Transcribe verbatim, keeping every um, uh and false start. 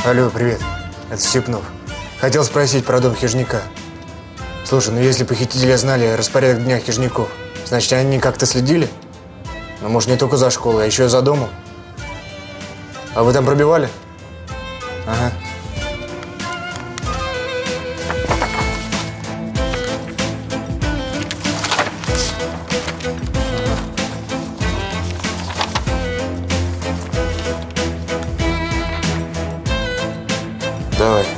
Алло, привет. Это Степнов. Хотел спросить про дом Хижняка. Слушай, ну если похитители знали распорядок дня Хижняков, значит, они как-то следили? Ну, может, не только за школой, а еще и за домом? А вы там пробивали? Ага. Давай.